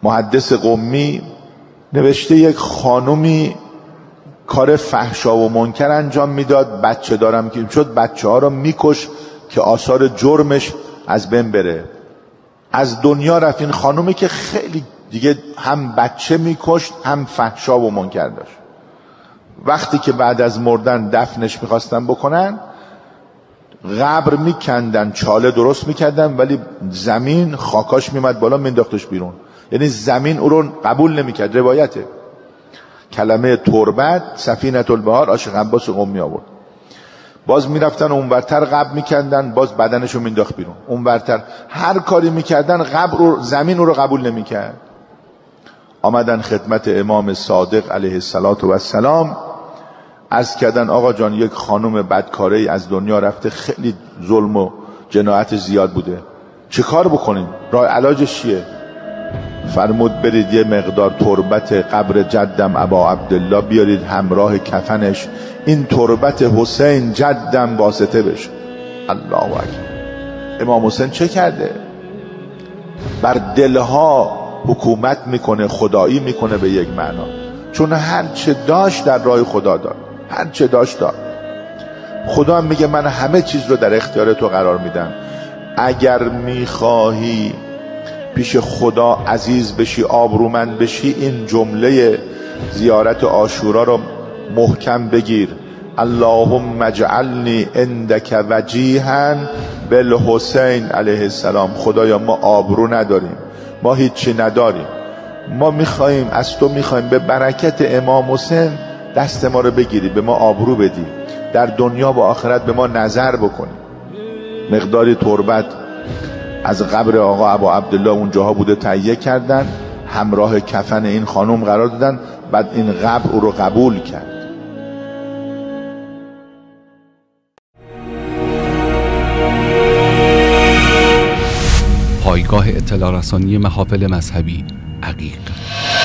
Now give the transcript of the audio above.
محدث قمی نوشته یک خانومی کار فحشا و منکر انجام میداد، بچه دارم که شد بچه ها رو میکش که آثار جرمش از بین بره. از دنیا رفت. این خانومی که خیلی دیگه هم بچه میکشت هم فحشا و منکر داشت. وقتی که بعد از مردن دفنش میخواستن بکنن، قبر میکندن، چاله درست میکردن، ولی زمین خاکاش میمد بالا، مینداختش بیرون. یعنی زمین او رو قبول نمیکرد. روایته کلمه تربت سفینه البحار عاشق عباس قمی آورد. باز میرفتن اونورتر قبر میکردن، باز بدنشو مینداخت بیرون. اونورتر هر کاری میکردن قبر رو، زمین او رو قبول نمیکرد. آمدن خدمت امام صادق علیه السلام، عرض کردن آقا جان یک خانم بدکاره از دنیا رفته، خیلی ظلم و جنایت زیاد بوده، چه کار بکنیم؟ راه علاجش چیه؟ فرمود برید یه مقدار تربت قبر جدم ابا عبدالله بیارید همراه کفنش، این تربت حسین جدم واسطه بشه. الله اکبر. امام حسین چه کرده؟ بر دلها حکومت میکنه، خدایی میکنه به یک معنا، چون هر چه داشت در راه خدا داد، هر چه داشت داد. خدا هم میگه من همه چیز رو در اختیار تو قرار میدم، اگر میخواهی پیش خدا عزیز بشی، آبرومند بشی، این جمله زیارت عاشورا رو محکم بگیر: اللهم اجعلنی عندک وجیها بالحسین علیه السلام. خدایا ما آبرو نداریم، ما هیچی نداریم، ما میخواییم از تو، میخواییم به برکت امام حسین دست ما رو بگیری، به ما آبرو بدی، در دنیا و آخرت به ما نظر بکنی. مقداری تربت از قبر آقا ابا عبدالله اونجاها بوده، تهیه کردن، همراه کفن این خانم قرار دادن، بعد این قبر او رو قبول کرد. پایگاه اطلاع رسانی محافل مذهبی عقیق.